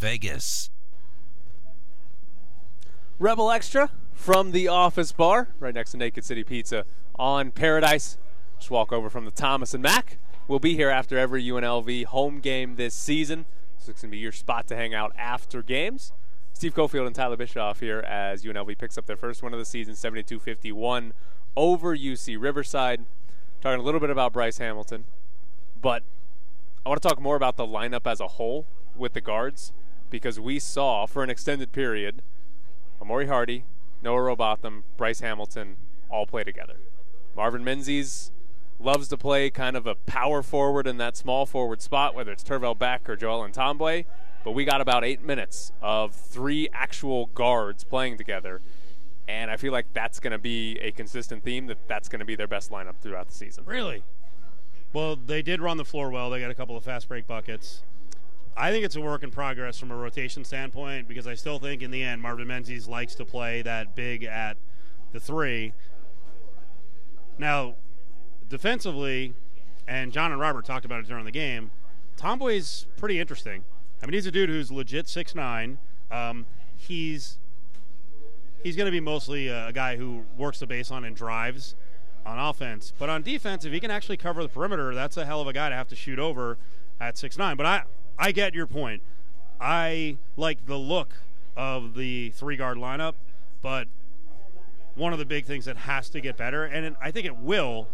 Vegas. Rebel Extra from the Office Bar, right next to Naked City Pizza on Paradise. Just walk over from the Thomas and Mack. We'll be here after every UNLV home game this season, so it's going to be your spot to hang out after games. Steve Cofield and Tyler Bischoff here as UNLV picks up their first win of the season, 72-51 over UC Riverside. Talking a little bit about Bryce Hamilton, but I want to talk more about the lineup as a whole with the guards, because we saw for an extended period Amori Hardy, Noah Robotham, Bryce Hamilton all play together. Marvin Menzies loves to play kind of a power forward in that small forward spot, whether it's Tervel Beck or Joel Ntambwe, but we got about 8 minutes of 3 actual guards playing together, and I feel like that's going to be a consistent theme, that's going to be their best lineup throughout the season. Really? Well, they did run the floor well. They got a couple of fast break buckets. I think it's a work in progress from a rotation standpoint, because I still think in the end Marvin Menzies likes to play that big at the 3. Now, defensively, and John and Robert talked about it during the game, Tomboy's pretty interesting. I mean, he's a dude who's legit 6'9". He's going to be mostly a guy who works the baseline and drives on offense. But on defense, if he can actually cover the perimeter, that's a hell of a guy to have to shoot over at 6'9". But I get your point. I like the look of the 3-guard lineup, but one of the big things that has to get better, and I think it will.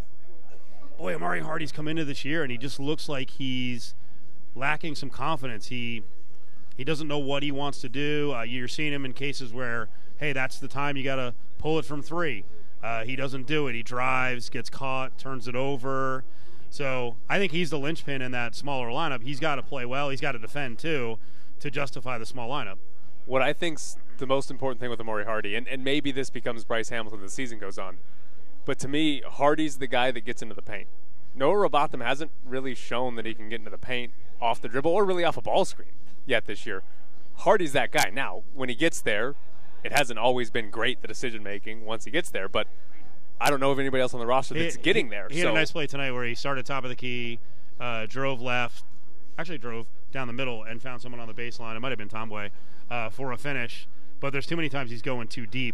Boy, Amari Hardy's come into this year, and he just looks like he's lacking some confidence. He doesn't know what he wants to do. You're seeing him in cases where, hey, that's the time you got to pull it from 3. He doesn't do it. He drives, gets caught, turns it over. So I think he's the linchpin in that smaller lineup. He's got to play well. He's got to defend, too, to justify the small lineup. What I think's the most important thing with Amori Hardy, and maybe this becomes Bryce Hamilton as the season goes on, but to me, Hardy's the guy that gets into the paint. Noah Robotham hasn't really shown that he can get into the paint off the dribble or really off a ball screen yet this year. Hardy's that guy. Now, when he gets there, it hasn't always been great, the decision-making, once he gets there, but I don't know of anybody else on the roster that's getting there. He had a nice play tonight where he started top of the key, drove left, actually drove down the middle and found someone on the baseline. It might have been Tomboy for a finish, but there's too many times he's going too deep.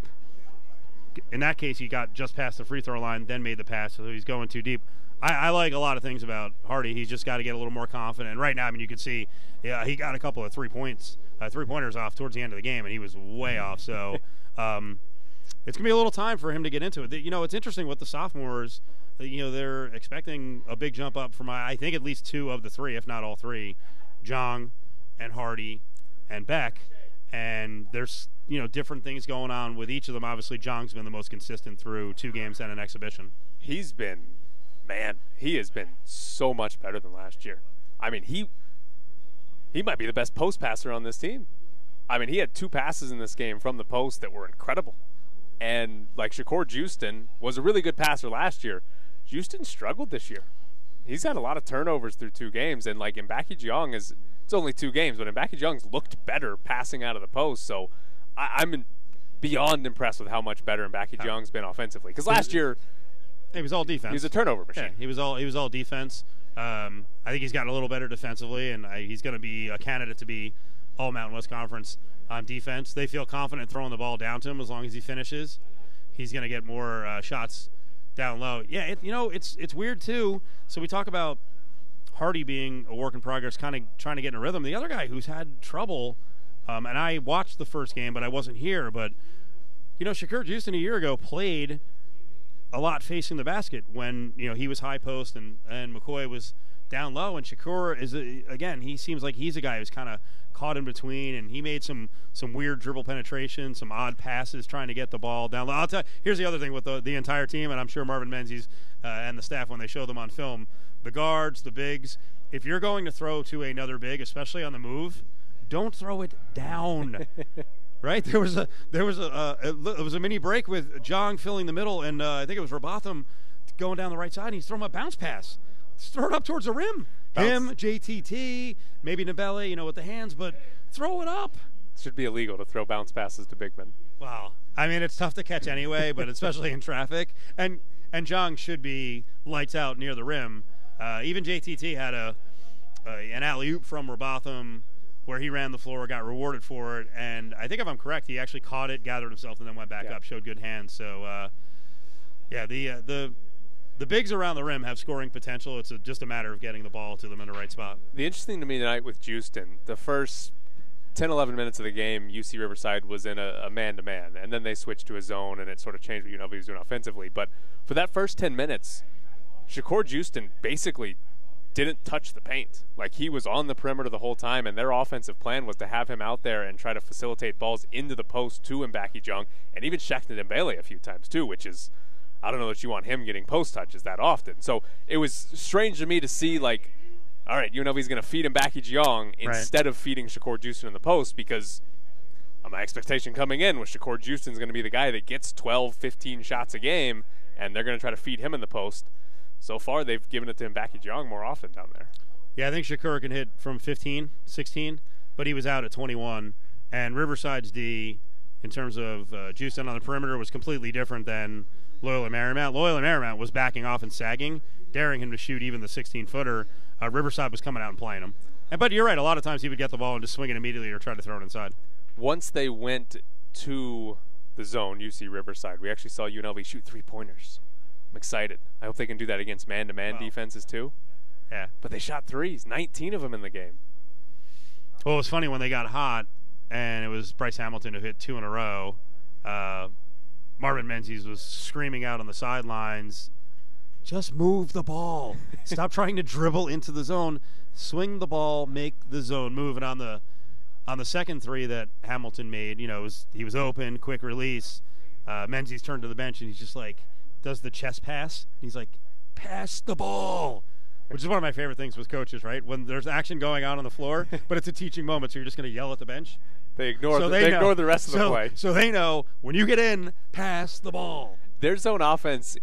In that case, he got just past the free throw line, then made the pass, so he's going too deep. I like a lot of things about Hardy. He's just got to get a little more confident. Right now, I mean, you can see, he got a couple of three-pointers off towards the end of the game, and he was way off. So it's going to be a little time for him to get into it. You know, it's interesting with the sophomores. They're expecting a big jump up from, I think, at least 2 of the 3, if not all 3, Jong and Hardy and Beck. And there's, different things going on with each of them. Obviously, Jong's been the most consistent through 2 games and an exhibition. He has been so much better than last year. I mean, he might be the best post passer on this team. I mean, he had 2 passes in this game from the post that were incredible. And like Shakur Houston was a really good passer last year. Houston struggled this year. He's had a lot of turnovers through 2 games, and like Mbaki Jiang it's only 2 games, but Mbaki Jiang's looked better passing out of the post. So I'm beyond impressed with how much better Mbaki Jiang's been offensively. Because last year he was all defense. He was a turnover machine. Yeah, he was all defense. I think he's gotten a little better defensively, and he's going to be a candidate to be All Mountain West Conference on defense. They feel confident throwing the ball down to him as long as he finishes. He's going to get more shots down low. Yeah, it's weird too. So we talk about Hardy being a work in progress, kind of trying to get in a rhythm. The other guy who's had trouble, and I watched the first game, but I wasn't here. But Shakur Houston a year ago played a lot facing the basket when he was high post and McCoy was down low, and Shakur is again, he seems like he's a guy who's kind of caught in between, and he made some weird dribble penetration, some odd passes trying to get the ball down low. I'll tell you, here's the other thing with the entire team, and I'm sure Marvin Menzies and the staff, when they show them on film, the guards, the bigs, if you're going to throw to another big, especially on the move, don't throw it down. Right? There was a mini break with Jong filling the middle, and I think it was Robotham going down the right side, and he's throwing a bounce pass. Just throw it up towards the rim. Him, JTT, maybe Nabele, with the hands, but throw it up. It should be illegal to throw bounce passes to big men. Wow. I mean, it's tough to catch anyway, but especially in traffic. And Jong should be lights out near the rim. Even JTT had an alley-oop from Robotham where he ran the floor, got rewarded for it, and I think if I'm correct, he actually caught it, gathered himself, and then went back up, showed good hands. So, the bigs around the rim have scoring potential. It's just a matter of getting the ball to them in the right spot. The interesting to me tonight with Houston, the first 10, 11 minutes of the game, UC Riverside was in a man-to-man, and then they switched to a zone, and it sort of changed what UNLV was doing offensively. But for that first 10 minutes, Shakur Houston basically didn't touch the paint. Like, he was on the perimeter the whole time, and their offensive plan was to have him out there and try to facilitate balls into the post to Mbaki Jung, and even Shekna Dembele a few times too, which is, I don't know that you want him getting post touches that often. So it was strange to me to see, like, all right, UNLV's going to feed Mbaki Jung instead of feeding Shakur Houston in the post, because my expectation coming in was Shakur Houston's going to be the guy that gets 12, 15 shots a game, and they're going to try to feed him in the post. So far, they've given it to Mbaki Jung more often down there. Yeah, I think Shakur can hit from 15, 16, but he was out at 21. And Riverside's D, in terms of Houston on the perimeter, was completely different than Loyola Marymount. Loyola Marymount was backing off and sagging, daring him to shoot even the 16-footer. Riverside was coming out and playing him. But you're right, a lot of times he would get the ball and just swing it immediately or try to throw it inside. Once they went to the zone, UC Riverside, we actually saw UNLV shoot three-pointers. I'm excited. I hope they can do that against man-to-man defenses too. Yeah. But they shot threes, 19 of them in the game. Well, it was funny when they got hot, and it was Bryce Hamilton who hit 2 in a row. Marvin Menzies was screaming out on the sidelines, just move the ball. Stop trying to dribble into the zone. Swing the ball, make the zone move. And on the second three that Hamilton made, he was open, quick release. Menzies turned to the bench, and he's just like, does the chest pass. He's like, pass the ball, which is one of my favorite things with coaches, right? When there's action going on the floor, but it's a teaching moment, so you're just going to yell at the bench. They ignore the rest of the play. So they know when you get in, pass the ball. Their zone offense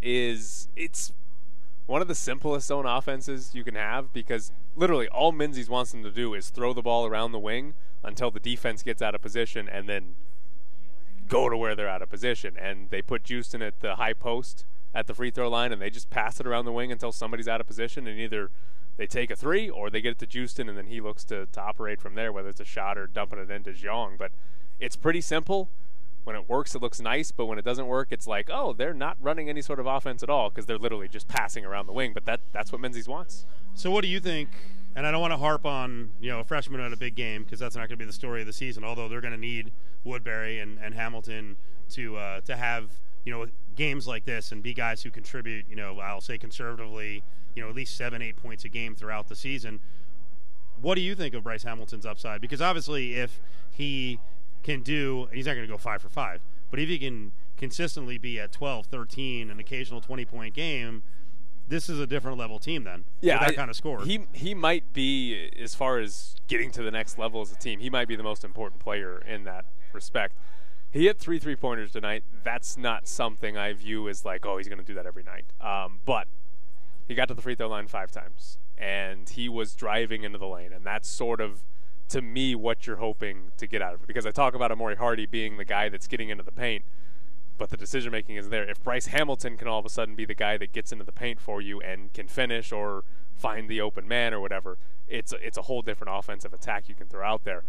it's one of the simplest zone offenses you can have, because literally all Menzies wants them to do is throw the ball around the wing until the defense gets out of position and then go to where they're out of position. And they put Houston at the high post at the free throw line, and they just pass it around the wing until somebody's out of position, and either they take a three or they get it to Houston, and then he looks to operate from there, whether it's a shot or dumping it into Jiang. But it's pretty simple. When it works, it looks nice, but when it doesn't work, it's like, oh, they're not running any sort of offense at all, because they're literally just passing around the wing. But that's what Menzies wants. So what do you think? And I don't want to harp on a freshman at a big game, because that's not going to be the story of the season, although they're going to need Woodbury and Hamilton to have games like this and be guys who contribute, I'll say conservatively, at least 7-8 points a game throughout the season. What do you think of Bryce Hamilton's upside? Because obviously if he can do, and he's not going to go 5 for 5, but if he can consistently be at 12, 13, an occasional 20-point game, this is a different level team then. Yeah, with that kind of score. He might be, as far as getting to the next level as a team, he might be the most important player in that respect. He hit 3 3-pointers tonight. That's not something I view as like, oh, he's going to do that every night. But he got to the free throw line 5 times, and he was driving into the lane, and that's sort of, to me, what you're hoping to get out of it. Because I talk about Amori Hardy being the guy that's getting into the paint, but the decision-making is there. If Bryce Hamilton can all of a sudden be the guy that gets into the paint for you and can finish or find the open man or whatever, it's a whole different offensive attack you can throw out there.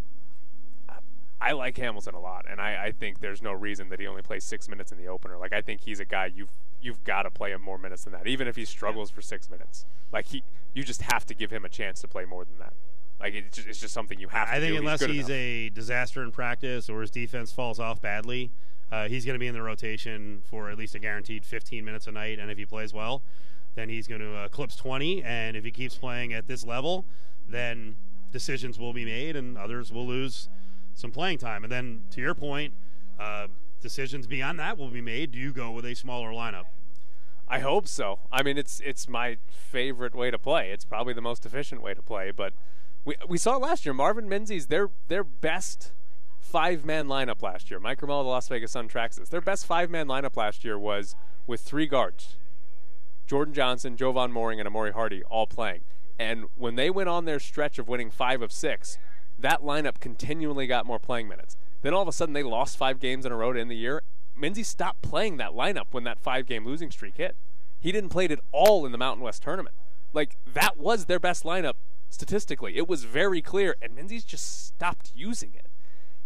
I like Hamilton a lot, and I think there's no reason that he only plays 6 minutes in the opener. Like, I think he's a guy you've got to play him more minutes than that, even if he struggles for 6 minutes. Like, you just have to give him a chance to play more than that. Like, it's just something you have to do. I think unless he's a disaster in practice or his defense falls off badly, he's going to be in the rotation for at least a guaranteed 15 minutes a night, and if he plays well, then he's going to eclipse 20, and if he keeps playing at this level, then decisions will be made and others will lose some playing time. And then, to your point, decisions beyond that will be made. Do you go with a smaller lineup? I hope so. I mean, it's my favorite way to play. It's probably the most efficient way to play. But we saw it last year. Marvin Menzies, their best 5-man lineup last year. Mike Ramel of the Las Vegas Sun tracks this. Their best 5-man lineup last year was with 3 guards: Jordan Johnson, Jovan Mooring, and Amori Hardy all playing. And when they went on their stretch of winning 5 of 6, that lineup continually got more playing minutes. Then all of a sudden they lost 5 games in a row to end the year. Menzies stopped playing that lineup when that 5-game losing streak hit. He didn't play it at all in the Mountain West tournament. Like, that was their best lineup statistically. It was very clear, and Menzies just stopped using it.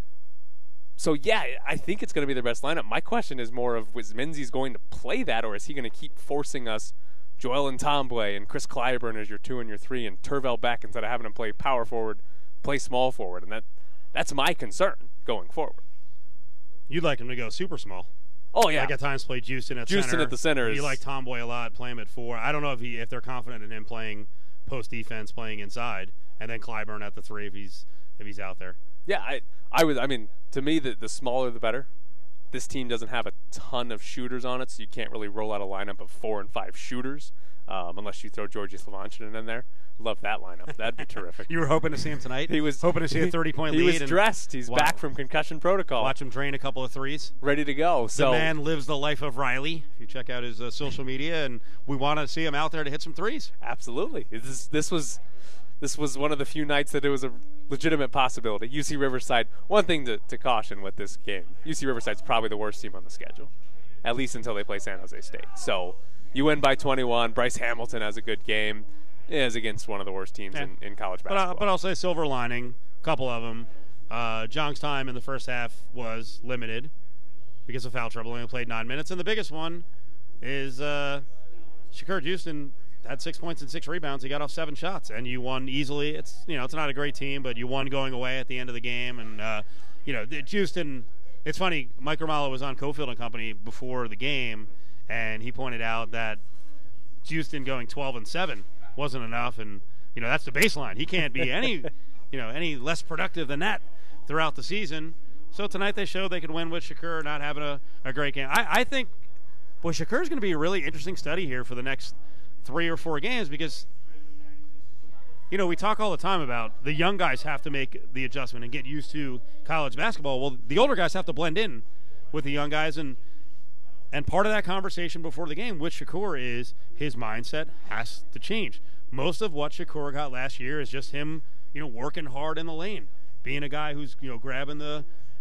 So, yeah, I think it's going to be their best lineup. My question is more of, was Menzies going to play that, or is he going to keep forcing us Joel Ntombwe and Chris Clyburn as your 2 and your 3, and Tervel Beck, instead of having him play power forward, play small forward? And that's my concern going forward. You'd like him to go super small. Oh, yeah. Like at times play Houston at center. Houston at the center. You like Tomboy a lot, play him at 4. I don't know if they're confident in him playing post defense, playing inside, and then Clyburn at the 3 if he's out there. Yeah, I mean, to me, the smaller the better. This team doesn't have a ton of shooters on it, so you can't really roll out a lineup of 4 and 5 shooters unless you throw Georgi Slovanchinin in there. Love that lineup. That'd be terrific. You were hoping to see him tonight? He was hoping to see a 30-point lead. He was dressed. He's back from concussion protocol. Watch him drain a couple of threes. Ready to go. So the man lives the life of Riley. If you check out his social media, and we want to see him out there to hit some threes. Absolutely. This was one of the few nights that it was a legitimate possibility. UC Riverside, one thing to caution with this game, UC Riverside's probably the worst team on the schedule, at least until they play San Jose State. So you win by 21. Bryce Hamilton has a good game. It is against one of the worst teams in college basketball. But I'll say silver lining, a couple of them. Jong's time in the first half was limited because of foul trouble. He only played 9 minutes. And the biggest one is Shakur Houston had 6 points and 6 rebounds. He got off 7 shots, and you won easily. It's not a great team, but you won going away at the end of the game. And Houston. It's funny. Mike Romalo was on Cofield and Company before the game, and he pointed out that Houston going 12-7 wasn't enough, and that's the baseline. He can't be any less productive than that throughout the season. So tonight they showed they could win with Shakur not having a great game. I think, boy, Shakur's going to be a really interesting study here for the next 3 or 4 games because, we talk all the time about the young guys have to make the adjustment and get used to college basketball. Well, the older guys have to blend in with the young guys, and part of that conversation before the game with Shakur is his mindset has to change. Most of what Shakur got last year is just him, working hard in the lane, being a guy who's, grabbing the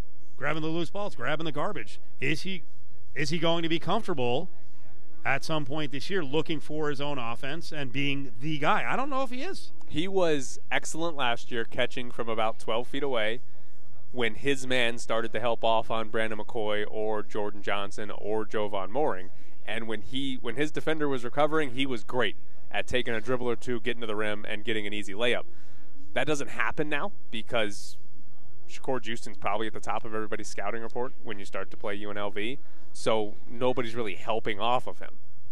loose balls, grabbing the garbage. Is he going to be comfortable at some point this year looking for his own offense and being the guy? I don't know if he is. He was excellent last year catching from about 12 feet away when his man started to help off on Brandon McCoy or Jordan Johnson or Jovan Mooring. And when his defender was recovering, he was great at taking a dribble or two, getting to the rim, and getting an easy layup. That doesn't happen now because Shakur Houston's probably at the top of everybody's scouting report when you start to play UNLV, so nobody's really helping off of him.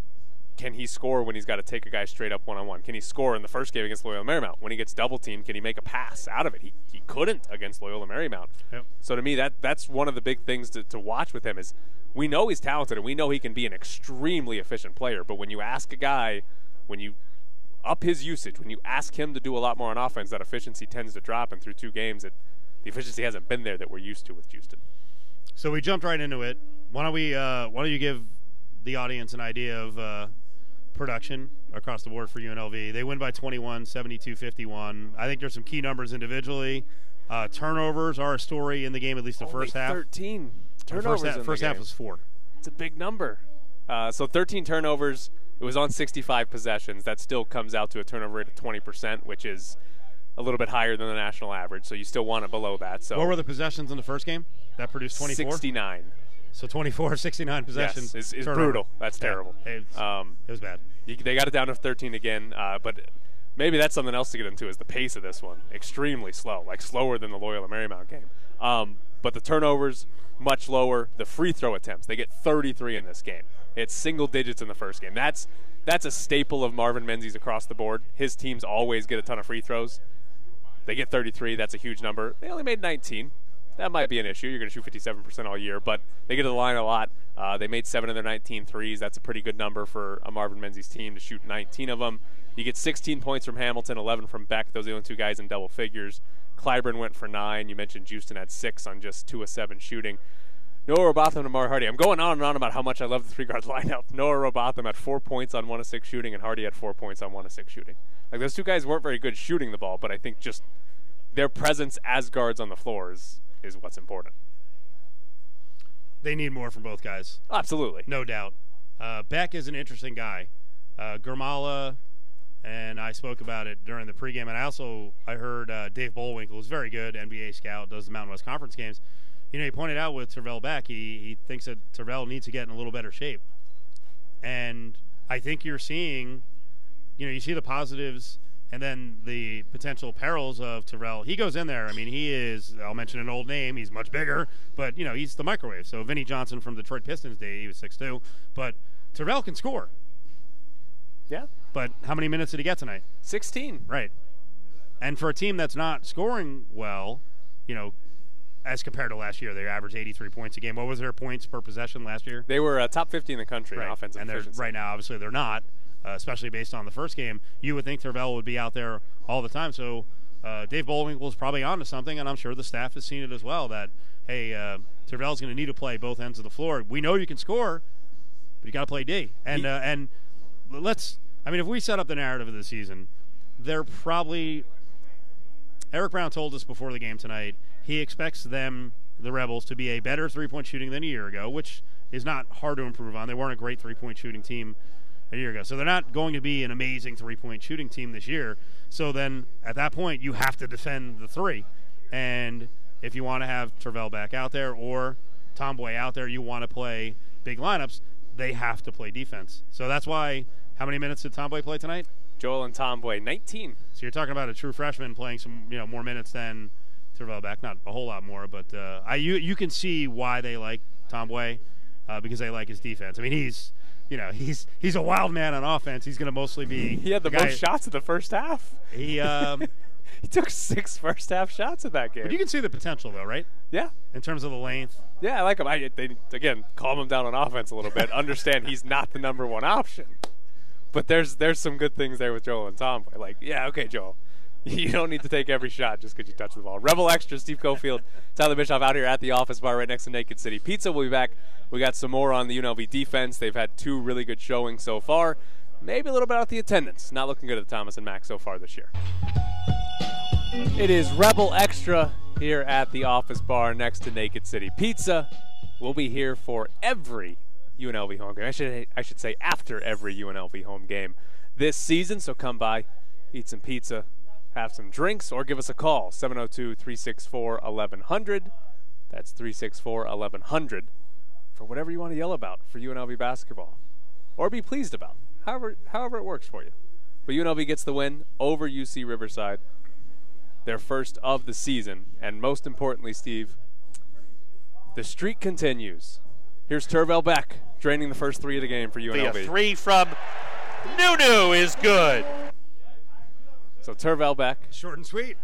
Can he score when he's got to take a guy straight up one-on-one? Can he score in the first game against Loyola Marymount? When he gets double-teamed, can he make a pass out of it? He couldn't against Loyola Marymount. Yep. So to me, that's one of the big things to watch with him is we know he's talented and we know he can be an extremely efficient player, but when you ask a guy, when you up his usage, when you ask him to do a lot more on offense, that efficiency tends to drop, and through 2 games, the efficiency hasn't been there that we're used to with Houston. So we jumped right into it. Why don't you give the audience an idea of production across the board for UNLV? They win by 21, 72-51. I think there's some key numbers individually. Turnovers are a story in the game, at least the first half. 13 turnovers. First half was 4. It's a big number. So 13 turnovers. It was on 65 possessions. That still comes out to a turnover rate of 20%, which is a little bit higher than the national average. So you still want it below that. So what were the possessions in the first game that produced 24? 69. So 24, 69 possessions. Yes, is brutal. That's terrible. Yeah, it was bad. They got it down to 13 again, but maybe that's something else to get into is the pace of this one. Extremely slow, like slower than the Loyola Marymount game. But the turnovers, much lower. The free throw attempts, they get 33 in this game. It's single digits in the first game. That's a staple of Marvin Menzies across the board. His teams always get a ton of free throws. They get 33. That's a huge number. They only made 19. That might be an issue. You're going to shoot 57% all year, but they get to the line a lot. They made 7 of their 19 threes. That's a pretty good number for a Marvin Menzies team to shoot 19 of them. You get 16 points from Hamilton, 11 from Beck. Those are the only 2 guys in double figures. Clyburn went for 9. You mentioned Houston had 6 on just 2 of 7 shooting. Noah Robotham and Amari Hardy. I'm going on and on about how much I love the 3-guard lineup. Noah Robotham had 4 points on 1 of 6 shooting, and Hardy had 4 points on 1 of 6 shooting. Like, those 2 guys weren't very good shooting the ball, but I think just their presence as guards on the floor is what's important. They need more from both guys. Absolutely. No doubt. Beck is an interesting guy. Gurmala and I spoke about it during the pregame. And I heard Dave Bullwinkle, who's very good, NBA scout, does the Mountain West Conference games. He pointed out with Terrell back, he thinks that Terrell needs to get in a little better shape. And I think you're seeing, you see the positives and then the potential perils of Terrell. He goes in there. I mean, he is, I'll mention an old name. He's much bigger, but, he's the microwave. So Vinnie Johnson from Detroit Pistons day, he was 6'2". But Terrell can score. Yeah. But how many minutes did he get tonight? 16. Right. And for a team that's not scoring well, as compared to last year, they averaged 83 points a game. What was their points per possession last year? They were top 50 in the country in offensive efficiency. And right now, obviously, they're not, especially based on the first game. You would think Terrell would be out there all the time. So Dave Bullwinkle is probably onto something, and I'm sure the staff has seen it as well, that, hey, Terrell's going to need to play both ends of the floor. We know you can score, but you got to play D. And if we set up the narrative of the season, they're probably – Eric Brown told us before the game tonight he expects them, the Rebels, to be a better three-point shooting than a year ago, which is not hard to improve on. They weren't a great three-point shooting team a year ago. So they're not going to be an amazing three-point shooting team this year. So then at that point, you have to defend the three. And if you want to have Terrell back out there or Tomboy out there, you want to play big lineups, they have to play defense. So that's why – how many minutes did Tomboy play tonight? Joel and Tomboy, 19. So you're talking about a true freshman playing some more minutes than Terrell back. Not a whole lot more, but you can see why they like Tomboy because they like his defense. I mean, he's a wild man on offense. He's going to mostly be. He had the most shots in the first half. He he took 6 first-half shots in that game. But you can see the potential, though, right? Yeah. In terms of the length. Yeah, I like him. Again, calm him down on offense a little bit. Understand he's not the number one option. But there's some good things there with Joel and Tomboy. Like, yeah, okay, Joel. You don't need to take every shot just because you touch the ball. Rebel Extra, Steve Cofield, Tyler Bischoff out here at the office bar right next to Naked City Pizza. We'll be back. We got some more on the UNLV defense. They've had 2 really good showings so far. Maybe a little bit out the attendance. Not looking good at the Thomas and Mack so far this year. It is Rebel Extra here at the office bar next to Naked City Pizza. We'll be here for every UNLV home game. I should say after every UNLV home game this season. So come by, eat some pizza, have some drinks, or give us a call, 702-364-1100. That's 364-1100 for whatever you want to yell about for UNLV basketball or be pleased about, however it works for you. But UNLV gets the win over UC Riverside, their first of the season. And most importantly, Steve, the streak continues. Here's Terrell Beck draining the first 3 of the game for UNLV. A 3 from Nunu is good. So Terrell Beck, short and sweet.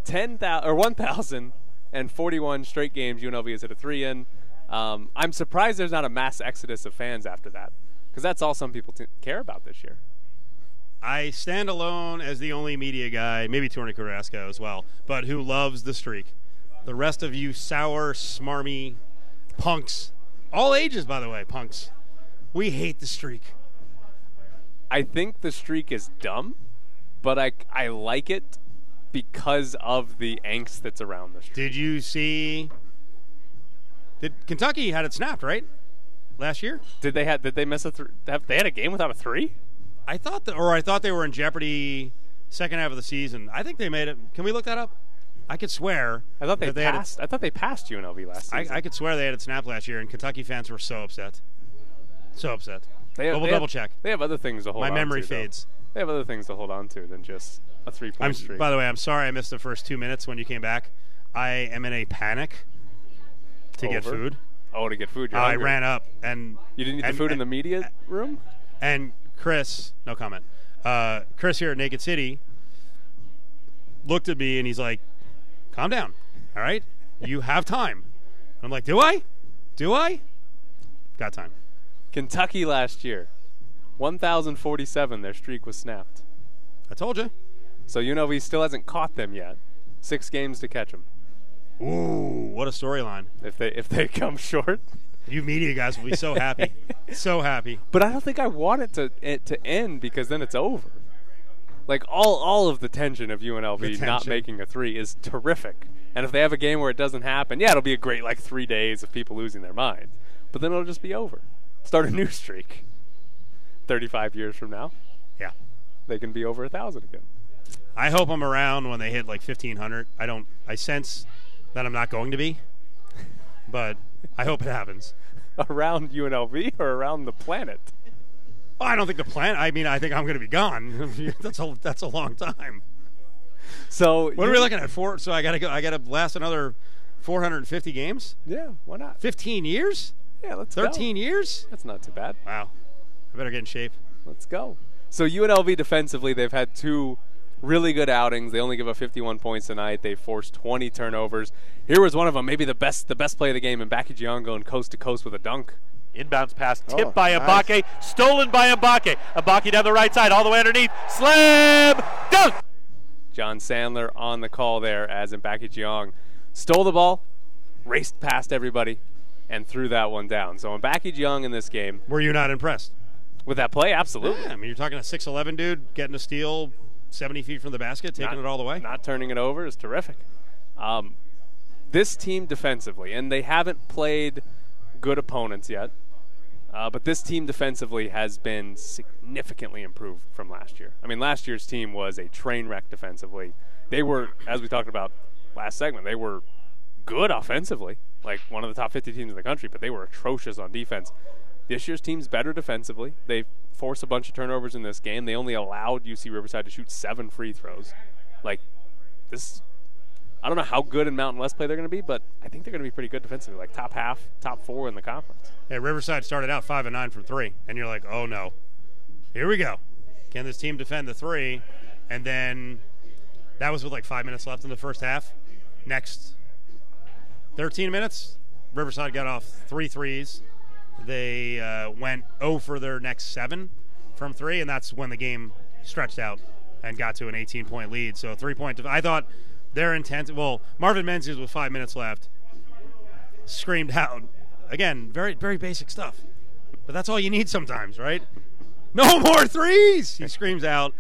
1,041 straight games UNLV has hit a 3 in. I'm surprised there's not a mass exodus of fans after that, because that's all some people care about this year. I stand alone as the only media guy, maybe Tony Carrasco as well, but who loves the streak. The rest of you sour, smarmy punks, all ages, by the way, punks, we hate the streak. I think the streak is dumb, but I like it because of the angst that's around the streak. Did you see? Did Kentucky had it snapped, right? Last year? Did they miss a they had a game without a 3? I thought they were in jeopardy second half of the season. I think they made it. Can we look that up? I could swear. I thought they passed. I thought they passed UNLV last season. I could swear they had it snapped last year, and Kentucky fans were so upset. So upset. We'll double check. They have other things to hold on to. My memory fades. They have other things to hold on to than just a 3-point streak. By the way, I'm sorry I missed the first 2 minutes when you came back. I am in a panic to get food. Oh, to get food. You're I ran up and you didn't eat the food in the media room. And Chris, no comment. Chris here at Naked City looked at me and he's like, "Calm down, all right? You have time." And I'm like, "Do I? Do I? Got time." Kentucky last year, 1,047. Their streak was snapped. I told you. So UNLV still hasn't caught them yet. 6 games to catch them. Ooh, what a storyline! If they come short, you media guys will be so happy, so happy. But I don't think I want it to end, because then it's over. Like all of the tension of UNLV not making a 3 is terrific. And if they have a game where it doesn't happen, yeah, it'll be a great 3 days of people losing their minds. But then it'll just be over. Start a new streak. 35 years from now. Yeah. they can be over 1,000 again. I hope I'm around when they hit like 1,500. I sense that I'm not going to be, but I hope it happens. Around UNLV or around the planet? Well, I don't think the planet. I mean, I think I'm going to be gone. That's a long time. So what are we looking at? So I got to go. I got to last another 450 games. Yeah, why not? 15 years? Yeah, let's 13 years? That's not too bad. Wow. I better get in shape. Let's go. So UNLV defensively, they've had 2 really good outings. They only give up 51 points tonight. They forced 20 turnovers. Here was one of them, maybe the best play of the game, and Mbacke Jiang going coast to coast with a dunk. Inbounds pass tipped by nice. Mbacke, stolen by Mbacke. Mbacke down the right side, all the way underneath. Slam! Dunk! John Sandler on the call there as Mbacke Jiang stole the ball, raced past everybody, and threw that one down. So Mbacke Jiang in this game. Were you not impressed? With that play, absolutely. Yeah, I mean, you're talking a 6'11" dude getting a steal 70 feet from the basket, taking it all the way. Not turning it over is terrific. This team defensively, and they haven't played good opponents yet, but this team defensively has been significantly improved from last year. I mean, last year's team was a train wreck defensively. They were, as we talked about last segment, they were good offensively, like one of the top 50 teams in the country, but they were atrocious on defense. This year's team's better defensively. They forced a bunch of turnovers in this game. They only allowed UC Riverside to shoot 7 free throws. Like, this, I don't know how good in Mountain West play they're going to be, but I think they're going to be pretty good defensively, like top half, top 4 in the conference. Yeah, Riverside started out 5 and 9 from 3, and you're like, oh no, here we go. Can this team defend the 3? And then that was with like 5 minutes left in the first half. Next 13 minutes, Riverside got off 3 threes. They went 0 for their next 7 from 3, and that's when the game stretched out and got to an 18-point lead. So 3-point. I thought their intent. Well, Marvin Menzies with 5 minutes left screamed out again. Very very basic stuff, but that's all you need sometimes, right? No more threes. He screams out.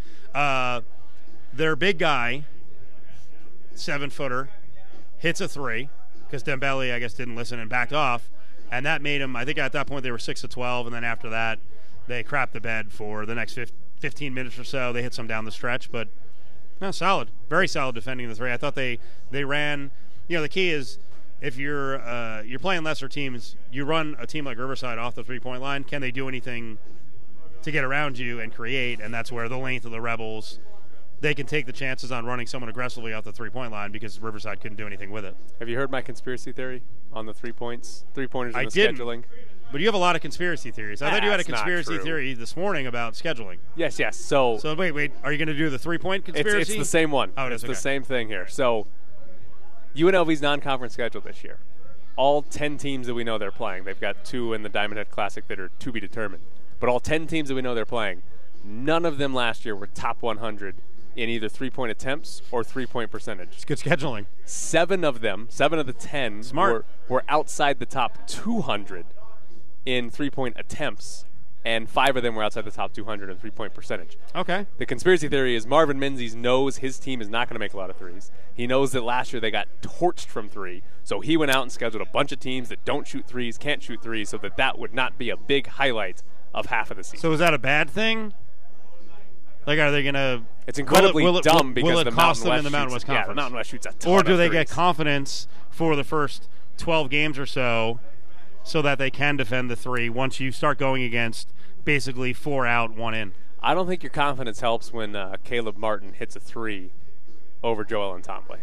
Their big guy, 7-footer, hits a 3 because Dembele, I guess, didn't listen and backed off. And that made them, I think at that point they were 6 of 12, and then after that they crapped the bed for the next 15 minutes or so. They hit some down the stretch, but no, solid. Very solid defending the 3. I thought they ran, the key is if you're playing lesser teams, you run a team like Riverside off the 3-point line. Can they do anything to get around you and create? And that's where the length of the Rebels, they can take the chances on running someone aggressively off the 3-point line because Riverside couldn't do anything with it. Have you heard my conspiracy theory on the 3-pointers and the scheduling? But you have a lot of conspiracy theories. I thought you had a conspiracy theory this morning about scheduling. Yes. So wait, are you going to do the 3-point conspiracy? It's the same one. Oh, it's okay. the same thing here. So UNLV's non-conference schedule this year. All 10 teams that we know they're playing. They've got 2 in the Diamond Head Classic that are to be determined. But all 10 teams that we know they're playing, none of them last year were top 100 in either 3-point attempts or 3-point percentage. It's good scheduling. 7 of the 10 were outside the top 200 in 3-point attempts, and 5 of them were outside the top 200 in 3-point percentage. Okay. The conspiracy theory is Marvin Menzies knows his team is not going to make a lot of threes. He knows that last year they got torched from 3, so he went out and scheduled a bunch of teams that don't shoot threes, can't shoot threes, so that would not be a big highlight of half of the season. So is that a bad thing? Like, are they going to? It's incredibly dumb because will it the cost Mountain them in the Mountain West Conference? Yeah, the Mountain West shoots a ton Or do of they threes. get confidence for the first 12 games or so that they can defend the 3 once you start going against basically 4 out, 1 in? I don't think your confidence helps when Caleb Martin hits a 3 over Joel Ntombwe.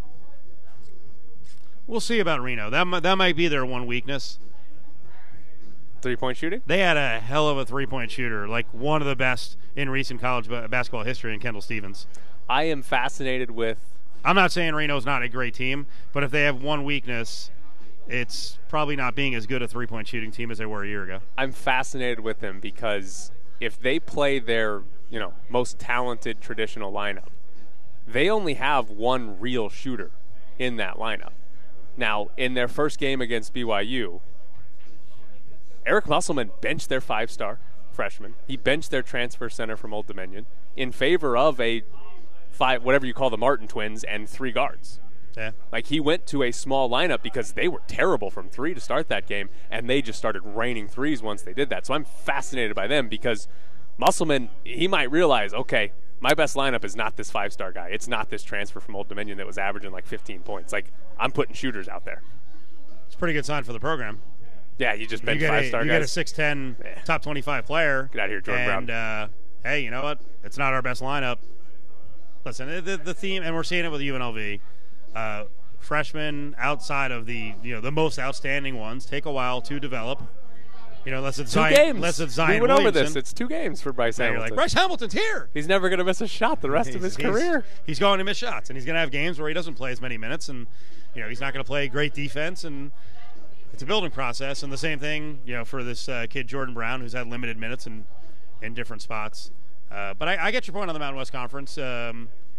We'll see about Reno. That might be their one weakness. 3-point shooting? They had a hell of a 3-point shooter, like one of the best in recent college basketball history in Kendall Stevens. I am fascinated with... I'm not saying Reno's not a great team, but if they have one weakness, it's probably not being as good a 3-point shooting team as they were a year ago. I'm fascinated with them because if they play their, most talented traditional lineup, they only have one real shooter in that lineup. Now, in their first game against BYU, Eric Musselman benched their 5-star freshman. He benched their transfer center from Old Dominion in favor of whatever you call the Martin twins, and 3 guards. Yeah. Like, he went to a small lineup because they were terrible from 3 to start that game, and they just started raining threes once they did that. So I'm fascinated by them because Musselman, he might realize, okay, my best lineup is not this 5-star guy. It's not this transfer from Old Dominion that was averaging like 15 points. Like, I'm putting shooters out there. It's a pretty good sign for the program. Yeah, you just bench 5-star guys. You get a 6'10", top 25 player. Get out of here, Jordan Brown. And, hey, you know what? It's not our best lineup. Listen, the theme, and we're seeing it with UNLV, freshmen outside of the most outstanding ones take a while to develop. Unless it's 2 Zion, games. Unless it's Zion we went over Williamson. this. It's 2 games for Bryce Hamilton. You're like, Bryce Hamilton's here. He's never going to miss a shot the rest of his career. He's going to miss shots, and he's going to have games where he doesn't play as many minutes, and he's not going to play great defense, and it's a building process. And the same thing, for this kid Jordan Brown, who's had limited minutes in different spots. But I get your point on the Mountain West Conference. I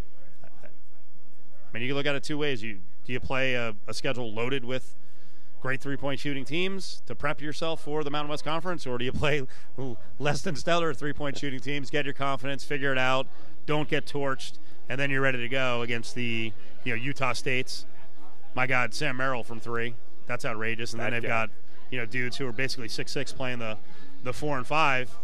mean, you can look at it 2 ways. Do you play a schedule loaded with great 3-point shooting teams to prep yourself for the Mountain West Conference, or do you play less than stellar 3-point shooting teams, get your confidence, figure it out, don't get torched, and then you're ready to go against the Utah States? My God, Sam Merrill from 3. That's outrageous. And then they've got dudes who are basically 6'6" playing the 4 and 5.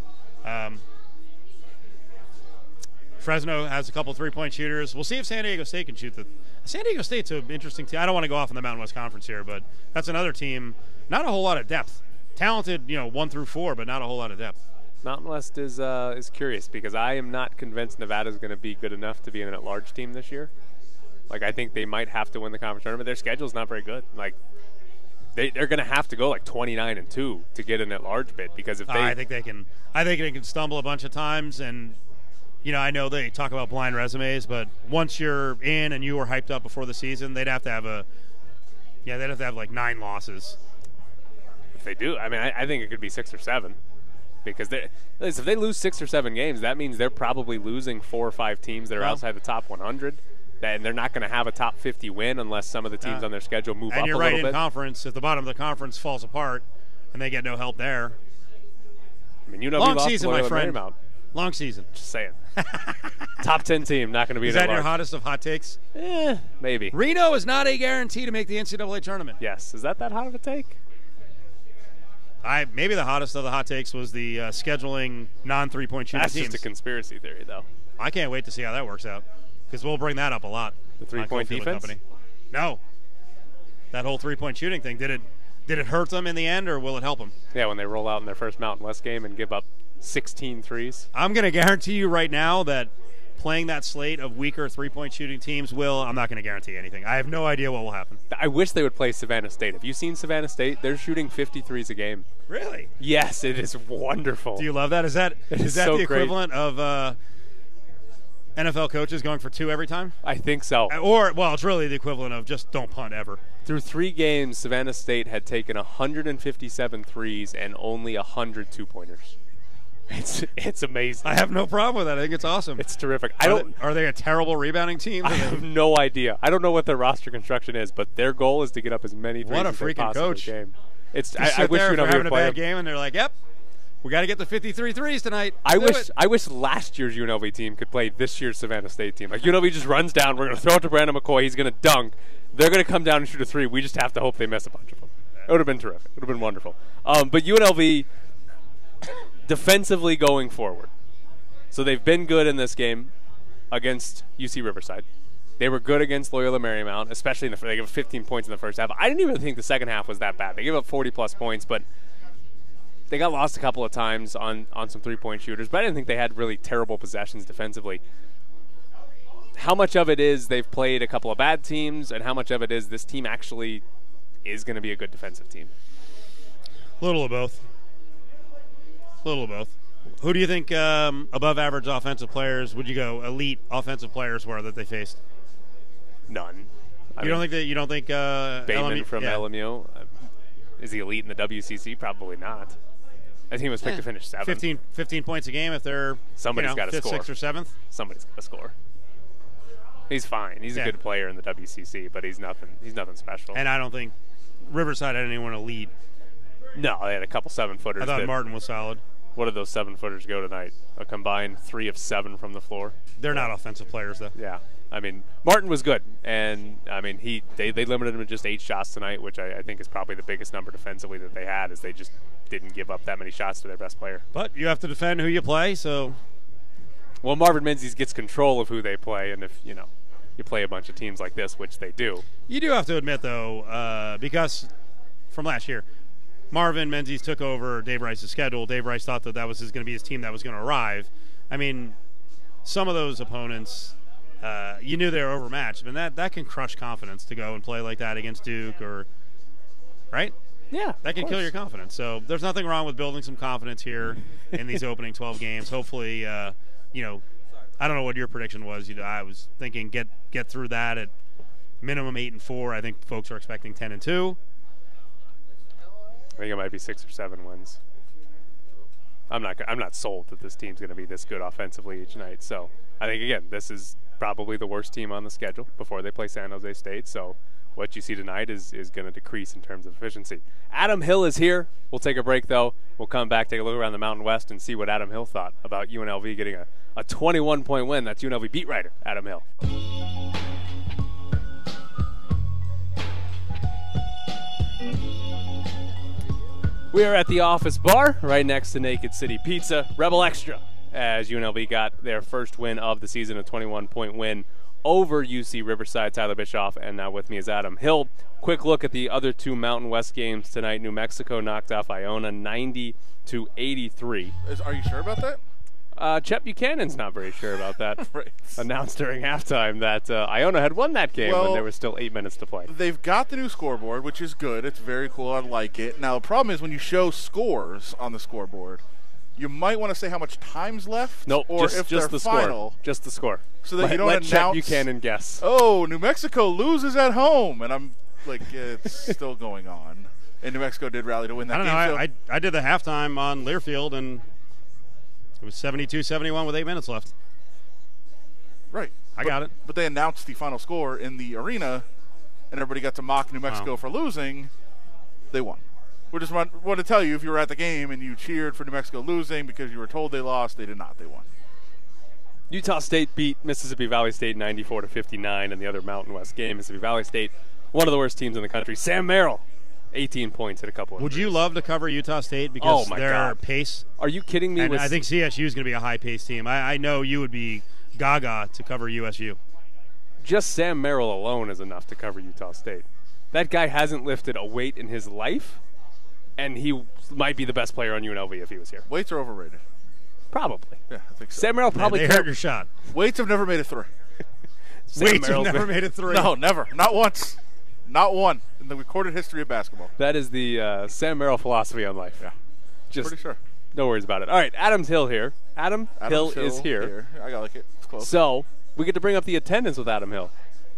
Fresno has a couple 3-point shooters. We'll see if San Diego State can shoot the. San Diego State's an interesting team. I don't want to go off in the Mountain West Conference here, but that's another team. Not a whole lot of depth. Talented, 1 through 4, but not a whole lot of depth. Mountain West is curious because I am not convinced Nevada's going to be good enough to be an at-large team this year. Like, I think they might have to win the conference tournament. Their schedule's not very good. Like, they're going to have to go like 29-2 to get an at-large bid because if they. I think they can. I think they can stumble a bunch of times and. I know they talk about blind resumes, but once you're in and you were hyped up before the season, they'd have to have like 9 losses. If they do, I mean, I think it could be 6 or 7, because if they lose 6 or 7 games, that means they're probably losing 4 or 5 teams that are outside the top 100, and they're not going to have a top 50 win unless some of the teams on their schedule move up a little bit. And you're right, in conference, if the bottom of the conference falls apart and they get no help there. I mean, UNLV long lost season, to my friend. Marymount. Long season. Just saying. Top 10 team, not going to be Is that that your hottest of hot takes? Maybe. Reno is not a guarantee to make the NCAA tournament. Yes. Is that hot of a take? Maybe the hottest of the hot takes was the scheduling non-3-point shooting teams. That's just a conspiracy theory, though. I can't wait to see how that works out because we'll bring that up a lot. The 3-point defense? Company. No. That whole 3-point shooting thing, did it hurt them in the end, or will it help them? Yeah, when they roll out in their first Mountain West game and give up 16 threes. I'm going to guarantee you right now that playing that slate of weaker 3-point shooting teams I'm not going to guarantee anything. I have no idea what will happen. I wish they would play Savannah State. Have you seen Savannah State? They're shooting 53s a game. Really? Yes, it is wonderful. Do you love that? Is that so the equivalent great. of NFL coaches going for 2 every time? I think so. It's really the equivalent of just don't punt ever. Through 3 games, Savannah State had taken 157 threes and only 100 2-pointers. It's amazing. I have no problem with that. I think it's awesome. It's terrific. Are they a terrible rebounding team? I have no idea. I don't know what their roster construction is, but their goal is to get up as many threes as they possibly can. I wish they're having a play bad game, and they're like, "Yep, we got to get the 53 threes tonight." I wish last year's UNLV team could play this year's Savannah State team. Like, UNLV just runs down. We're going to throw it to Brandon McCoy. He's going to dunk. They're going to come down and shoot a 3. We just have to hope they miss a bunch of them. It would have been terrific. It would have been wonderful. But UNLV. Defensively going forward. So they've been good in this game against UC Riverside. They were good against Loyola Marymount, especially they gave 15 points in the first half. I didn't even think the second half was that bad. They gave up 40-plus points, but they got lost a couple of times on some 3-point shooters. But I didn't think they had really terrible possessions defensively. How much of it is they've played a couple of bad teams, and how much of it is this team actually is going to be a good defensive team? A little of both. Who do you think above average offensive players would you go elite offensive players were that they faced? None. You don't think Bateman LMU, from LMU is he elite in the WCC? Probably not. I think he was picked to finish 7th. 15 points a game if they're somebody's got to 5th, score. 6th, or 7th. Somebody's got to score. He's fine. He's a good player in the WCC, but he's nothing special. And I don't think Riverside had anyone elite. No, they had a couple 7-footers. I thought Martin was solid. What did those 7-footers go tonight? A combined 3 of 7 from the floor. They're not offensive players, though. Yeah. I mean, Martin was good, and I mean they limited him to just 8 shots tonight, which I think is probably the biggest number defensively that they had, is they just didn't give up that many shots to their best player. But you have to defend who you play, so Well, Marvin Menzies gets control of who they play, and if, you play a bunch of teams like this, which they do. You do have to admit, though, because from last year, Marvin Menzies took over Dave Rice's schedule. Dave Rice thought that was going to be his team that was going to arrive. I mean, some of those opponents, you knew they were overmatched. I mean, that can crush confidence to go and play like that against Duke right? Yeah. That can kill your confidence. So there's nothing wrong with building some confidence here in these opening 12 games. Hopefully, I don't know what your prediction was. I was thinking get through that at minimum 8-4. I think folks are expecting 10-2. I think it might be 6 or 7 wins. I'm not sold that this team's going to be this good offensively each night. So I think, again, this is probably the worst team on the schedule before they play San Jose State. So what you see tonight is going to decrease in terms of efficiency. Adam Hill is here. We'll take a break, though. We'll come back, take a look around the Mountain West, and see what Adam Hill thought about UNLV getting a 21-point win. That's UNLV beat writer Adam Hill. We are at the Office Bar right next to Naked City Pizza. Rebel Extra, as UNLV got their first win of the season, a 21-point win over UC Riverside. Tyler Bischoff, and now with me is Adam Hill. Quick look at the other 2 Mountain West games tonight. New Mexico knocked off Iona 90-83. Are you sure about that? Chet Buchanan's not very sure about that. Right. Announced during halftime that Iona had won that game when there was still 8 minutes to play. They've got the new scoreboard, which is good. It's very cool. I like it. Now, the problem is when you show scores on the scoreboard, you might want to say how much time's left. Nope, or just they're the final, score. Just the score. So that you don't let announce. Chet Buchanan guess. Oh, New Mexico loses at home, and I'm like, it's still going on. And New Mexico did rally to win that game. I don't know. I did the halftime on Learfield, and it was 72-71 with 8 minutes left. Right. I got it. But they announced the final score in the arena, and everybody got to mock New Mexico for losing. They won. We just want to tell you, if you were at the game and you cheered for New Mexico losing because you were told they lost, they did not. They won. Utah State beat Mississippi Valley State 94-59 in the other Mountain West game. Mississippi Valley State, one of the worst teams in the country. Sam Merrill, 18 points, hit a couple of Would threes. you love to cover Utah State because my their God. pace? Are you kidding me? And I think CSU is going to be a high-paced team. I know you would be gaga to cover USU. Just Sam Merrill alone is enough to cover Utah State. That guy hasn't lifted a weight in his life, and he might be the best player on UNLV if he was here. Weights are overrated. Probably. Yeah, I think so. Sam Merrill probably They hurt your shot. Weights have never made a 3. Weights have never made a 3. No, never. Not once. Not one in the recorded history of basketball. That is the Sam Merrill philosophy on life. Yeah. Just Pretty sure. no worries about it. All right, Adam's Hill here. Adam Hill is here. I got like it. It's close. So we get to bring up the attendance with Adam Hill.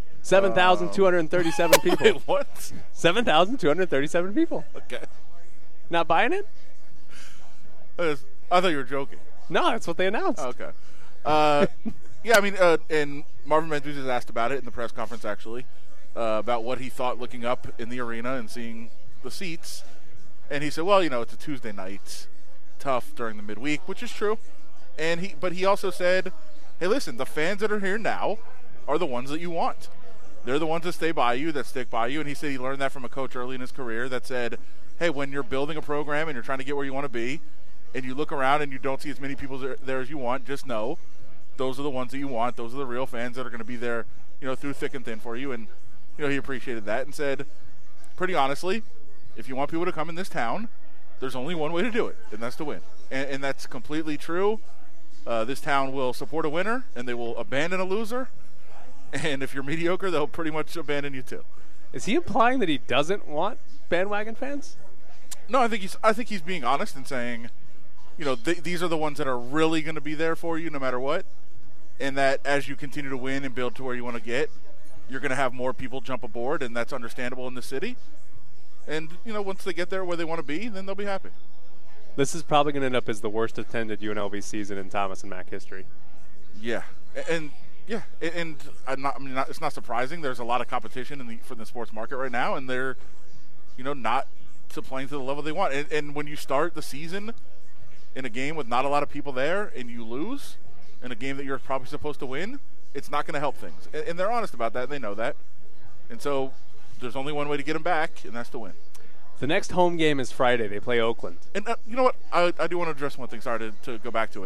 7,237 people. Wait, what? 7,237 people. Okay. Not buying it? I thought you were joking. No, that's what they announced. Okay. Yeah, I mean, and Marvin Menzies was asked about it in the press conference, actually, about what he thought looking up in the arena and seeing the seats. And he said, well, it's a Tuesday night, tough during the midweek, which is true. But he also said, hey, listen, the fans that are here now are the ones that you want. They're the ones that stay by you, that stick by you. And he said he learned that from a coach early in his career that said, hey, when you're building a program and you're trying to get where you want to be, and you look around and you don't see as many people there as you want, just know those are the ones that you want. Those are the real fans that are going to be there, through thick and thin for you. And, he appreciated that and said, pretty honestly, if you want people to come in this town, there's only one way to do it, and that's to win. And that's completely true. This town will support a winner, and they will abandon a loser. And if you're mediocre, they'll pretty much abandon you too. Is he implying that he doesn't want bandwagon fans? No, I think he's being honest and saying, these are the ones that are really going to be there for you no matter what, and that as you continue to win and build to where you want to get, you're going to have more people jump aboard, and that's understandable in the city. And, once they get there where they want to be, then they'll be happy. This is probably going to end up as the worst attended UNLV season in Thomas and Mack history. Yeah. And it's not surprising. There's a lot of competition for the sports market right now, and they're, not playing to the level they want. And when you start the season in a game with not a lot of people there and you lose in a game that you're probably supposed to win, it's not going to help things. And they're honest about that. They know that. And so there's only one way to get them back, and that's to win. The next home game is Friday. They play Oakland. And you know what? I do want to address one thing. Sorry to go back to it.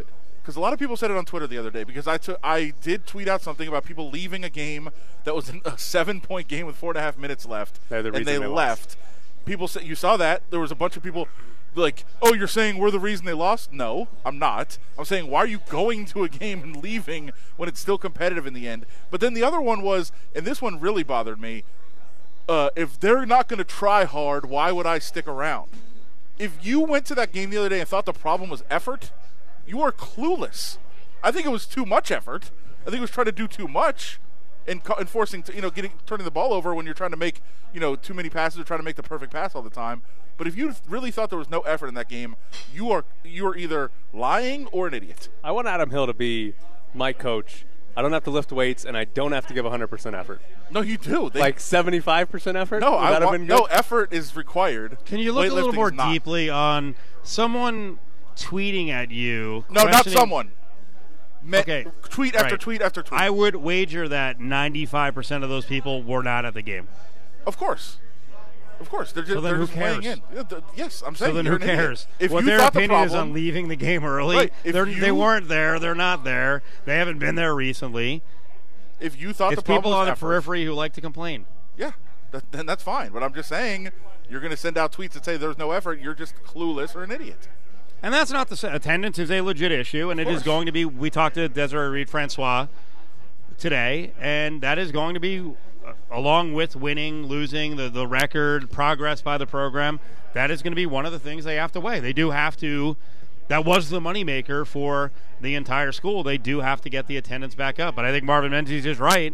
because a lot of people said it on Twitter the other day, because I did tweet out something about people leaving a game that was a 7-point game with 4.5 minutes left, They're the and reason they they left. People said, you saw that? There was a bunch of people like, oh, you're saying we're the reason they lost? No, I'm not. I'm saying, why are you going to a game and leaving when it's still competitive in the end? But then the other one was, and this one really bothered me, if they're not going to try hard, why would I stick around? If you went to that game the other day and thought the problem was effort, you are clueless. I think it was too much effort. I think it was trying to do too much and forcing, turning the ball over when you're trying to make, too many passes or trying to make the perfect pass all the time. But if you really thought there was no effort in that game, you are either lying or an idiot. I want Adam Hill to be my coach. I don't have to lift weights, and I don't have to give 100% effort. No, you do. Like 75% effort? No, effort is required. Can you look a little more deeply on someone tweeting at you? No, not someone. Okay. Tweet after tweet after tweet. I would wager that 95% of those people were not at the game. Of course. They're just, who just weighing in. Yes, I'm saying. So then who cares? If what their opinion is on leaving the game early, right, they weren't there. They're not there. They haven't been there recently. If you thought it's the problem people was on the effort, periphery who like to complain. Yeah, then that's fine. But I'm just saying, you're going to send out tweets that say there's no effort. You're just clueless or an idiot. And that's not the attendance is a legit issue, and it is going to be. We talked to Desiree Reed-Francois today, and that is going to be. Along with winning, losing, the record, progress by the program, that is going to be one of the things they have to weigh. They do have to – that was the moneymaker for the entire school. They do have to get the attendance back up. But I think Marvin Menzies is right.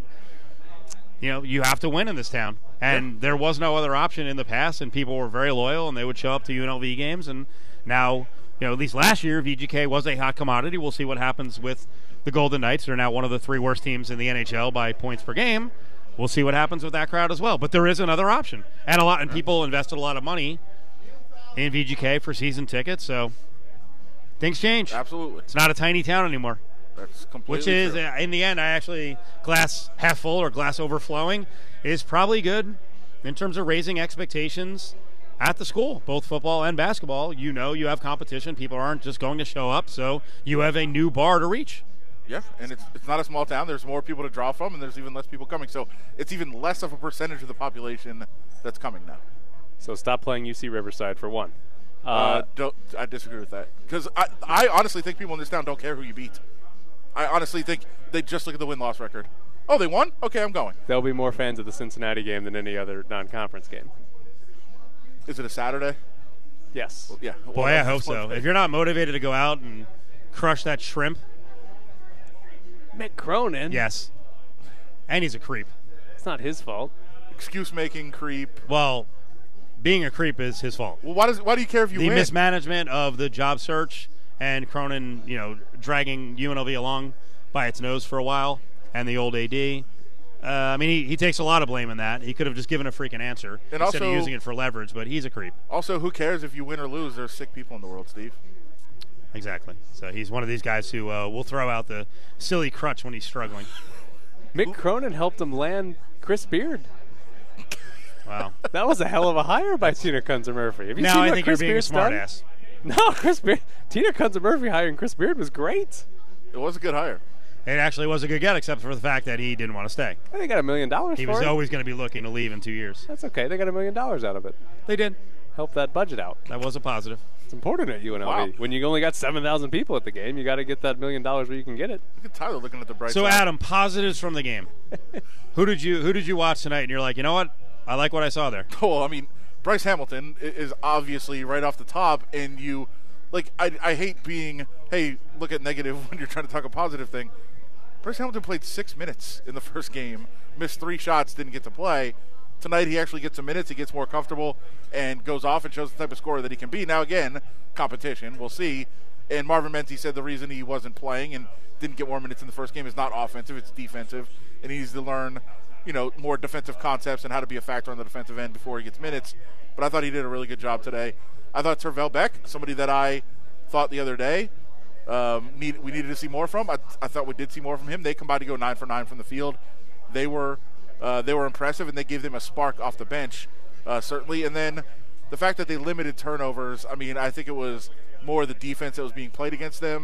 You have to win in this town. And there was no other option in the past, and people were very loyal, and they would show up to UNLV games. And now, at least last year, VGK was a hot commodity. We'll see what happens with the Golden Knights. They're now one of the 3 worst teams in the NHL by points per game. We'll see what happens with that crowd as well. But there is another option. And people invested a lot of money in VGK for season tickets, so things change. Absolutely. It's not a tiny town anymore. That's completely Which is, true. In the end, glass half full or glass overflowing is probably good in terms of raising expectations at the school, both football and basketball. You have competition. People aren't just going to show up, so you have a new bar to reach. Yeah, and it's not a small town. There's more people to draw from, and there's even less people coming. So it's even less of a percentage of the population that's coming now. So stop playing UC Riverside for one. I disagree with that. Because I honestly think people in this town don't care who you beat. I honestly think they just look at the win-loss record. Oh, they won? Okay, I'm going. There'll be more fans of the Cincinnati game than any other non-conference game. Is it a Saturday? Yes. Well, yeah. Boy, I hope so. If you're not motivated to go out and crush that shrimp. Mick Cronin? Yes. And he's a creep. It's not his fault. Excuse-making creep. Well, being a creep is his fault. Well, why do you care if you win? The mismanagement of the job search and Cronin, dragging UNLV along by its nose for a while, and the old AD. He takes a lot of blame in that. He could have just given a freaking answer instead of using it for leverage, but he's a creep. Also, who cares if you win or lose? There's sick people in the world, Steve. Exactly. So he's one of these guys who will throw out the silly crutch when he's struggling. Mick Cronin helped him land Chris Beard. Wow. That was a hell of a hire by Tina Kunzer-Murphy. Have you seen I what think Chris you're being Beard's a smart done? ass. No, Chris Beard. Tina Kunzer-Murphy hiring Chris Beard was great. It was a good hire. It actually was a good get, except for the fact that he didn't want to stay. They got $1 million for it. He was always going to be looking to leave in 2 years. That's okay. They got $1 million out of it. They did. Help that budget out. That was a positive. It's important at UNLV. Wow. When you only got 7,000 people at the game, you got to get that $1 million where you can get it. Look at Tyler looking at the bright So, side. Adam, positives from the game. Who did you watch tonight? And you're like, you know what? I like what I saw there. Well, Bryce Hamilton is obviously right off the top, and I hate being, hey, look at negative when you're trying to talk a positive thing. Bryce Hamilton played 6 minutes in the first game, missed 3 shots, didn't get to play. Tonight he actually gets some minutes, he gets more comfortable, and goes off and shows the type of scorer that he can be. Now, again, competition, we'll see. And Marvin Menzies said the reason he wasn't playing and didn't get more minutes in the first game is not offensive, it's defensive. And he needs to learn, more defensive concepts and how to be a factor on the defensive end before he gets minutes. But I thought he did a really good job today. I thought Tervel Beck, somebody that I thought the other day we needed to see more from. I thought we did see more from him. They combined to go 9 for 9 from the field. They were impressive, and they gave them a spark off the bench, certainly. And then the fact that they limited turnovers, I think it was more the defense that was being played against them.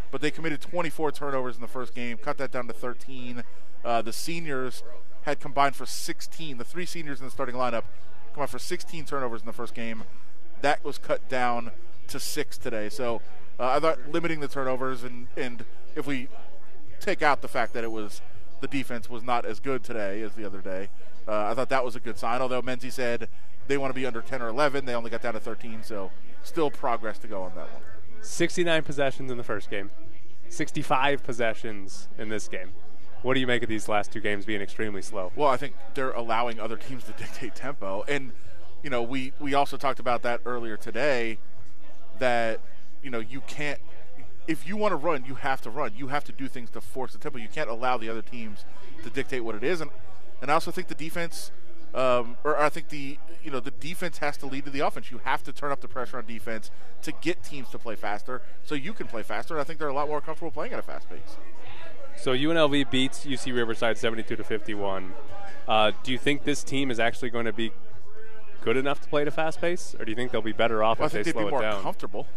but they committed 24 turnovers in the first game, cut that down to 13. The seniors had combined for 16. The 3 seniors in the starting lineup combined for 16 turnovers in the first game. That was cut down to 6 today. So I thought limiting the turnovers, and if we take out the fact that the defense was not as good today as the other day, I thought that was a good sign. Although Menzie said they want to be under 10 or 11, they only got down to 13, so still progress to go on that one. 69 possessions in the first game, 65 possessions in this game. What do you make of these last 2 games being extremely slow? Well, I think they're allowing other teams to dictate tempo. And, we also talked about that earlier today, that, you can't – if you want to run, you have to run. You have to do things to force the tempo. You can't allow the other teams to dictate what it is. And I also think the defense the defense has to lead to the offense. You have to turn up the pressure on defense to get teams to play faster so you can play faster. And I think they're a lot more comfortable playing at a fast pace. So UNLV beats UC Riverside 72-51. Do you think this team is actually going to be good enough to play at a fast pace, or do you think they'll be better off if they slow it down? I think they'd be more comfortable.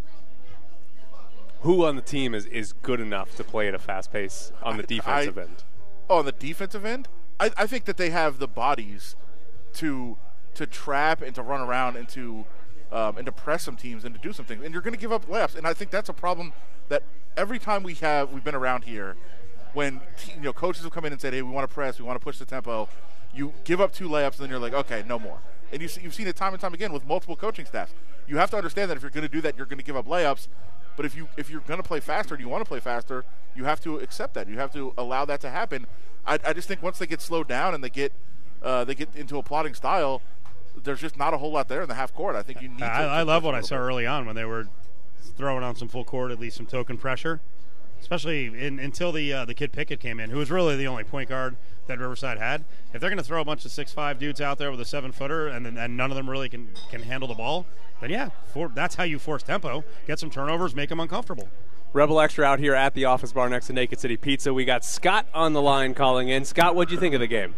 Who on the team is good enough to play at a fast pace on the defensive end? Oh, on the defensive end? I think that they have the bodies to trap and to run around and to press some teams and to do some things. And you're going to give up layups. And I think that's a problem that every time we've been around here, when coaches have come in and said, hey, we want to press, we want to push the tempo, you give up 2 layups and then you're like, okay, no more. And you've seen it time and time again with multiple coaching staffs. You have to understand that if you're going to do that, you're going to give up layups. But if you're going to play faster and you want to play faster, you have to accept that. You have to allow that to happen. I just think once they get slowed down and they get into a plotting style, there's just not a whole lot there in the half court. I think you need to. I love what I saw early on when they were throwing on some full court, at least some token pressure, especially until the kid Pickett came in, who was really the only point guard that Riverside had. If they're going to throw a bunch of 6'5" dudes out there with a 7-footer and none of them really can handle the ball, then that's how you force tempo. Get some turnovers, make them uncomfortable. Rebel Extra out here at the Office Bar next to Naked City Pizza. We got Scott on the line calling in. Scott, what'd you think of the game?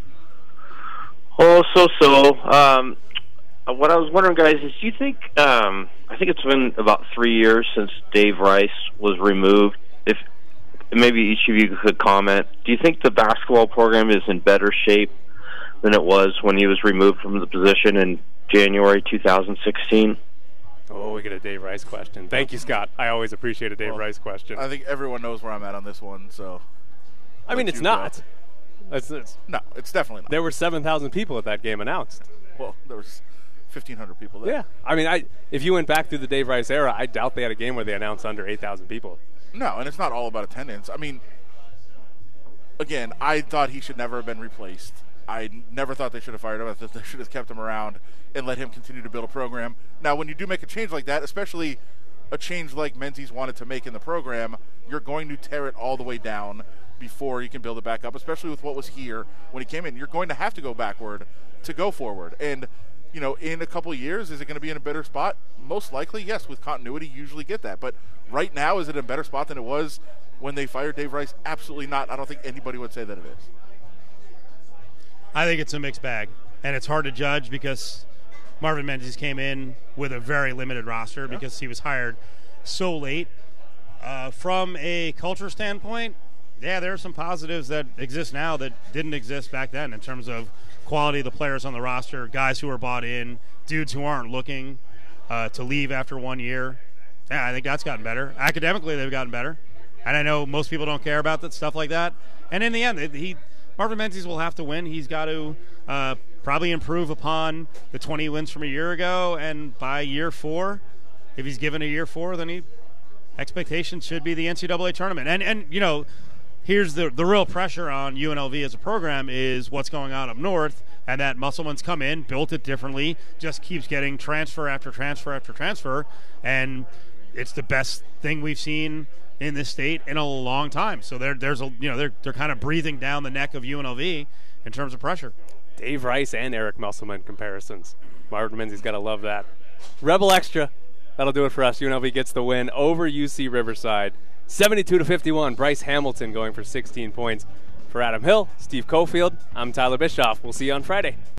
Oh, so. What I was wondering, guys, is do you think, I think it's been about 3 years since Dave Rice was removed. If maybe each of you could comment, do you think the basketball program is in better shape than it was when he was removed from the position in January 2016? Oh, we get a Dave Rice question. Thank you, Scott. I always appreciate a Dave Rice question. I think everyone knows where I'm at on this one, so. I mean, it's not. No, it's definitely not. There were 7,000 people at that game announced. Well, there was 1,500 people there. Yeah. I mean, if you went back through the Dave Rice era, I doubt they had a game where they announced under 8,000 people. No, and it's not all about attendance. I mean, again, I thought he should never have been replaced. I never thought they should have fired him. I thought they should have kept him around and let him continue to build a program. Now, when you do make a change like that, especially a change like Menzies wanted to make in the program, you're going to tear it all the way down before you can build it back up, especially with what was here when he came in. You're going to have to go backward to go forward. And, in a couple of years, is it going to be in a better spot? Most likely, yes. With continuity, you usually get that. But right now, is it in a better spot than it was when they fired Dave Rice? Absolutely not. I don't think anybody would say that it is. I think it's a mixed bag, and it's hard to judge because Marvin Menzies came in with a very limited roster because he was hired so late. From a culture standpoint, there are some positives that exist now that didn't exist back then in terms of quality of the players on the roster, guys who are bought in, dudes who aren't looking to leave after 1 year. Yeah, I think that's gotten better. Academically, they've gotten better. And I know most people don't care about that stuff like that. And in the end, Marvin Menzies will have to win. He's got to probably improve upon the 20 wins from a year ago. And by year 4, if he's given a year 4, then expectations should be the NCAA tournament. And here's the real pressure on UNLV as a program is what's going on up north, and that Musselman's come in, built it differently, just keeps getting transfer after transfer after transfer, and it's the best thing we've seen in this state in a long time. So they're kind of breathing down the neck of UNLV in terms of pressure. Dave Rice and Eric Musselman comparisons. Marvin Menzies got to love that. Rebel Extra. That'll do it for us. UNLV gets the win over UC Riverside. 72-51. Bryce Hamilton going for 16 points. For Adam Hill, Steve Cofield, I'm Tyler Bischoff. We'll see you on Friday.